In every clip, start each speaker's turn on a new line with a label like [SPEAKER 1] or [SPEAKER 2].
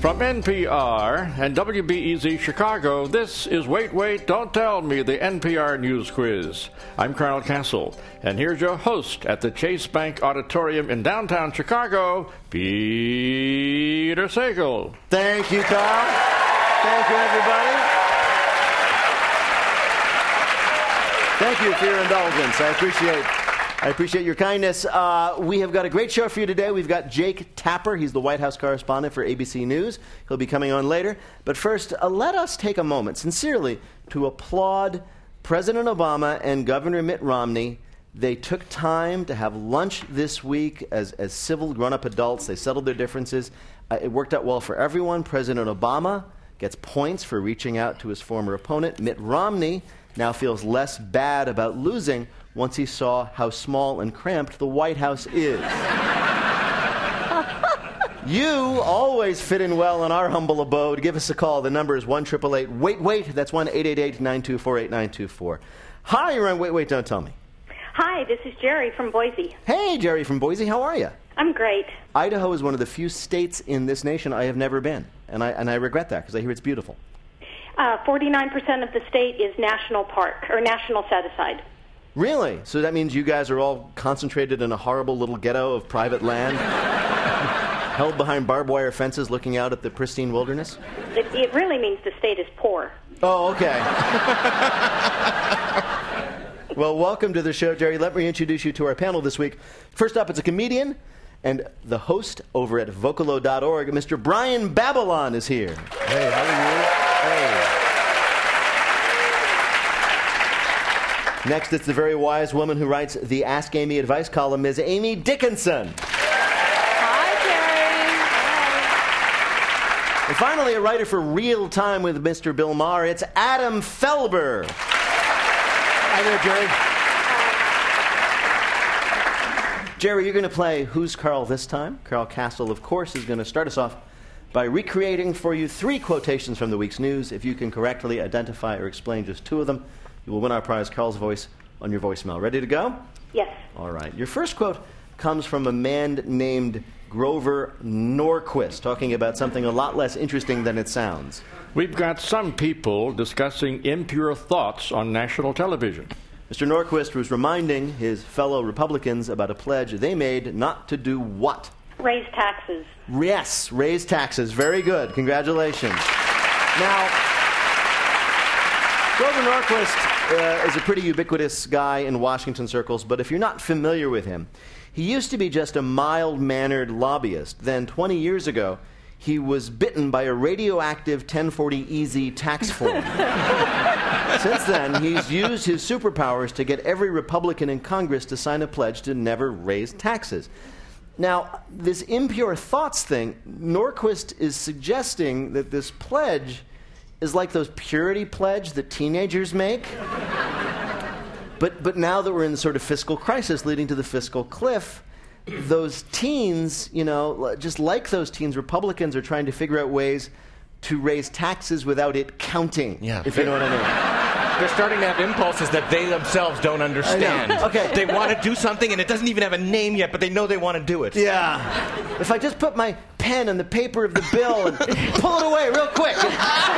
[SPEAKER 1] From NPR and WBEZ Chicago, this is Wait, Wait, Don't Tell Me, the NPR News Quiz. I'm Carl Castle, and here's your host at the Chase Bank Auditorium in downtown Chicago, Peter Sagal.
[SPEAKER 2] Thank you, Carl. Thank you, everybody. Thank you for your indulgence. I appreciate your kindness. We have got a great show for you today. We've got Jake Tapper. He's the White House correspondent for ABC News. He'll be coming on later. But first, let us take a moment, sincerely, to applaud President Obama and Governor Mitt Romney. They took time to have lunch this week as civil, grown-up adults. They settled their differences. It worked out well for everyone. President Obama gets points for reaching out to his former opponent. Mitt Romney now feels less bad about losing once he saw how small and cramped the White House is. You always fit in well in our humble abode. Give us a call. The number is 1-888-WAIT-WAIT. That's 1-888-924-8924. Hi, you're on Wait, Wait, Don't Tell Me.
[SPEAKER 3] Hi, this is Jerry from Boise.
[SPEAKER 2] Hey, Jerry from Boise. How are you?
[SPEAKER 3] I'm great.
[SPEAKER 2] Idaho is one of the few states in this nation I have never been, and I regret that because I hear it's beautiful.
[SPEAKER 3] 49% of the state is national park, or national set-aside.
[SPEAKER 2] Really? So that means you guys are all concentrated in a horrible little ghetto of private land, held behind barbed wire fences looking out at the pristine wilderness?
[SPEAKER 3] It really means the state is poor.
[SPEAKER 2] Oh, okay. Well, welcome to the show, Jerry. Let me introduce you to our panel this week. First up, it's a comedian and the host over at Vocalo.org. Mr. Brian Babylon is here.
[SPEAKER 4] Hey, how are you? Hey.
[SPEAKER 2] Next, it's the very wise woman who writes the Ask Amy Advice column, Ms. Amy Dickinson.
[SPEAKER 5] Hi, Jerry.
[SPEAKER 2] And finally, a writer for Real Time with Mr. Bill Maher, it's Adam Felber. Hi there, Jerry. Jerry, you're going to play Who's Carl this time? Carl Castle, of course, is going to start us off by recreating for you 3 quotations from the week's news. If you can correctly identify or explain just 2 of them, you will win our prize, Carl's Voice, on your voicemail. Ready to go?
[SPEAKER 3] Yes.
[SPEAKER 2] All right. Your first quote comes from a man named Grover Norquist, talking about something a lot less interesting than it sounds.
[SPEAKER 1] We've got some people discussing impure thoughts on national television.
[SPEAKER 2] Mr. Norquist was reminding his fellow Republicans about a pledge they made not to do what?
[SPEAKER 3] Raise taxes.
[SPEAKER 2] Yes, raise taxes. Very good. Congratulations. Now, Grover Norquist is a pretty ubiquitous guy in Washington circles, but if you're not familiar with him, he used to be just a mild-mannered lobbyist. Then 20 years ago, he was bitten by a radioactive 1040EZ tax form. Since then, he's used his superpowers to get every Republican in Congress to sign a pledge to never raise taxes. Now, this impure thoughts thing, Norquist is suggesting that this pledge is like those purity pledge that teenagers make. But now that we're in the sort of fiscal crisis leading to the fiscal cliff, those teens, just like those teens, Republicans are trying to figure out ways to raise taxes without it counting, if you know what I mean.
[SPEAKER 6] They're starting to have impulses that they themselves don't understand.
[SPEAKER 2] Okay.
[SPEAKER 6] They want to do something, and it doesn't even have a name yet, but they know they want to do it.
[SPEAKER 2] Yeah. If I just put my pen on the paper of the bill and pull it away real quick.
[SPEAKER 5] It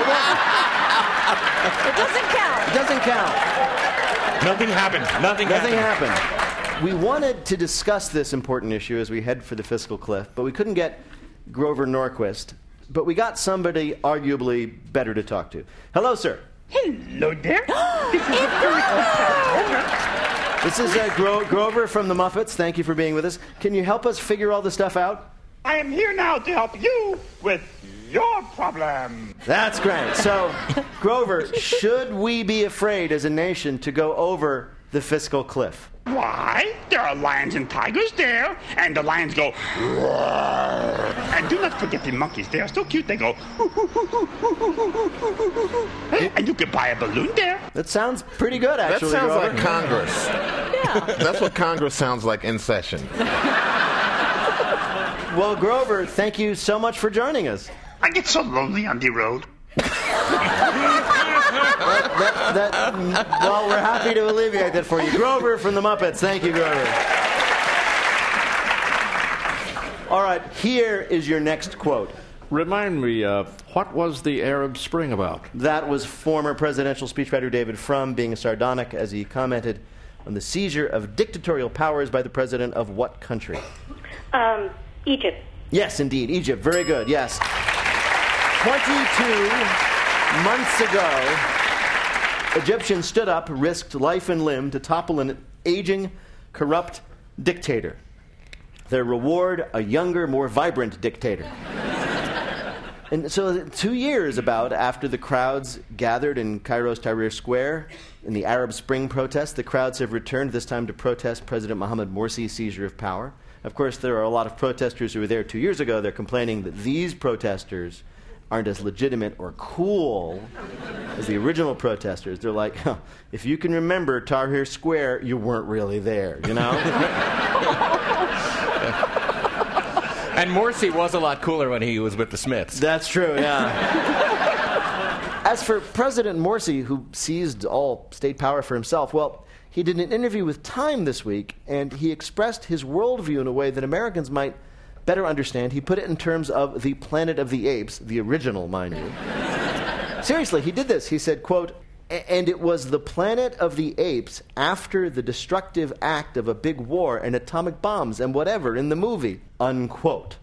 [SPEAKER 5] doesn't count.
[SPEAKER 2] It doesn't count.
[SPEAKER 6] Nothing happened. Nothing
[SPEAKER 2] happened. We wanted to discuss this important issue as we head for the fiscal cliff, but we couldn't get Grover Norquist. But we got somebody arguably better to talk to. Hello, sir.
[SPEAKER 7] Hello there.
[SPEAKER 2] This is Grover from the Muppets. Thank you for being with us. Can you help us figure all this stuff out?
[SPEAKER 7] I am here now to help you with your problem.
[SPEAKER 2] That's great. So, Grover, should we be afraid as a nation to go over the fiscal cliff?
[SPEAKER 7] Why? There are lions and tigers there, and the lions go roar. And do not forget the monkeys. They are so cute. They go and you can buy a balloon there.
[SPEAKER 2] That sounds pretty good, actually.
[SPEAKER 4] That sounds
[SPEAKER 2] Grover.
[SPEAKER 4] like Congress.
[SPEAKER 5] Yeah.
[SPEAKER 4] That's what Congress sounds like in session.
[SPEAKER 2] Well, Grover, thank you so much for joining us.
[SPEAKER 7] I get so lonely on the road.
[SPEAKER 2] Well, we're happy to alleviate that for you. Grover from the Muppets. Thank you, Grover. All right, here is your next quote.
[SPEAKER 1] Remind me, what was the Arab Spring about?
[SPEAKER 2] That was former presidential speechwriter David Frum being sardonic as he commented on the seizure of dictatorial powers by the president of what country?
[SPEAKER 3] Egypt.
[SPEAKER 2] Yes, indeed. Egypt. Very good. Yes. 22 months ago, Egyptians stood up, risked life and limb to topple an aging, corrupt dictator. Their reward, a younger, more vibrant dictator. And so 2 years about after the crowds gathered in Cairo's Tahrir Square in the Arab Spring protests, the crowds have returned, this time to protest President Mohamed Morsi's seizure of power. Of course, there are a lot of protesters who were there 2 years ago. They're complaining that these protesters aren't as legitimate or cool as the original protesters. They're like, huh, if you can remember Tahrir Square, you weren't really there, you know?
[SPEAKER 6] And Morsi was a lot cooler when he was with the Smiths.
[SPEAKER 2] That's true, yeah. As for President Morsi, who seized all state power for himself, well, he did an interview with Time this week, and he expressed his worldview in a way that Americans might better understand. He put it in terms of the Planet of the Apes, the original, mind you. Seriously, he did this. He said, quote, and it was the Planet of the Apes after the destructive act of a big war and atomic bombs and whatever in the movie, unquote.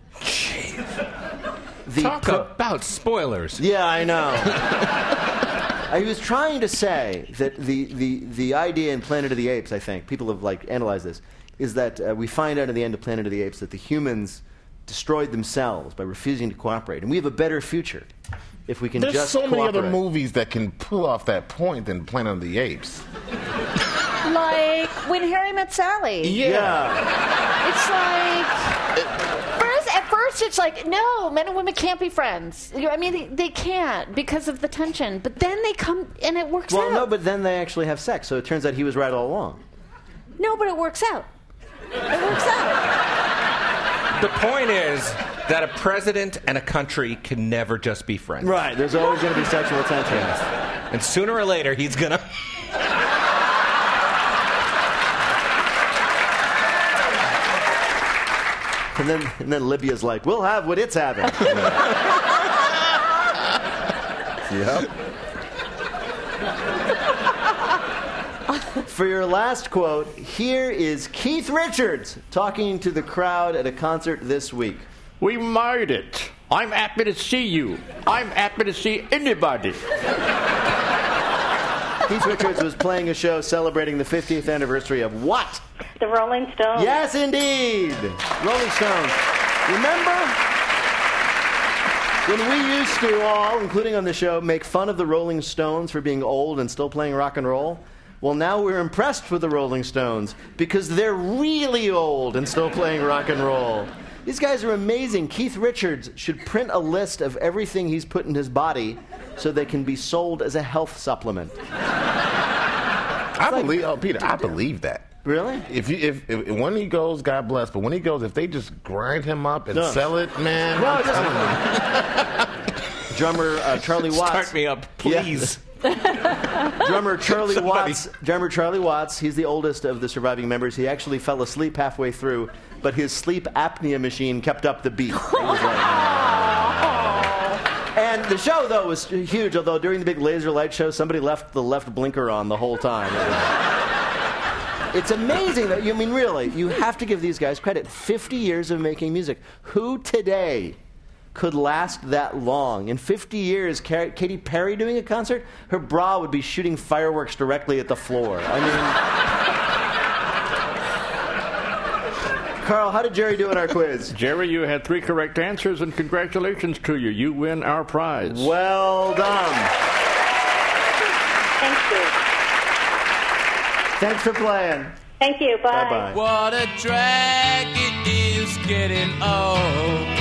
[SPEAKER 6] Talk about spoilers.
[SPEAKER 2] Yeah, I know. He was trying to say that the idea in Planet of the Apes, I think, people have analyzed this, is that we find out at the end of Planet of the Apes that the humans destroyed themselves by refusing to cooperate. And we have a better future if we can
[SPEAKER 4] There's
[SPEAKER 2] just
[SPEAKER 4] so
[SPEAKER 2] cooperate.
[SPEAKER 4] many other movies that can pull off that point than Planet of the Apes.
[SPEAKER 5] Like When Harry Met Sally.
[SPEAKER 2] Yeah.
[SPEAKER 5] It's like... At first it's like, no, men and women can't be friends. I mean, they can't because of the tension. But then they come and it works out.
[SPEAKER 2] Well, no, but then they actually have sex. So it turns out he was right all along.
[SPEAKER 5] No, but it works out. It works out.
[SPEAKER 6] The point is that a president and a country can never just be friends.
[SPEAKER 2] Right. There's always going to be sexual tension.
[SPEAKER 6] And sooner or later, he's going to...
[SPEAKER 2] And then Libya's like, we'll have what it's having. Yep. For your last quote, here is Keith Richards talking to the crowd at a concert this week.
[SPEAKER 1] We made it. I'm happy to see you. I'm happy to see anybody.
[SPEAKER 2] Keith Richards was playing a show celebrating the 50th anniversary of what?
[SPEAKER 3] The Rolling Stones.
[SPEAKER 2] Yes, indeed. Rolling Stones. Remember when we used to all, including on the show, make fun of the Rolling Stones for being old and still playing rock and roll? Well, now we're impressed with the Rolling Stones because they're really old and still playing rock and roll. These guys are amazing. Keith Richards should print a list of everything he's put in his body so they can be sold as a health supplement.
[SPEAKER 4] Peter, I believe that.
[SPEAKER 2] Really?
[SPEAKER 4] If when he goes, God bless. But when he goes, if they just grind him up and sell it, man.
[SPEAKER 2] No,
[SPEAKER 4] I'm
[SPEAKER 2] it doesn't.
[SPEAKER 4] telling you.
[SPEAKER 2] Drummer Charlie Watts.
[SPEAKER 6] Start me up, please.
[SPEAKER 2] Yeah. Drummer Charlie Watts. He's the oldest of the surviving members. He actually fell asleep halfway through, but his sleep apnea machine kept up the beat. And the show, though, was huge. Although during the big laser light show, somebody left the left blinker on the whole time. It's amazing that, really, you have to give these guys credit. 50 years of making music. Who today could last that long? In 50 years, Katy Perry doing a concert, her bra would be shooting fireworks directly at the floor. Carl, how did Jerry do in our quiz?
[SPEAKER 1] Jerry, you had 3 correct answers, and congratulations to you. You win our prize.
[SPEAKER 2] Well done.
[SPEAKER 3] Thank you.
[SPEAKER 2] Thanks for playing.
[SPEAKER 3] Thank you. Bye.
[SPEAKER 2] Bye-bye.
[SPEAKER 8] What a drag it is getting old.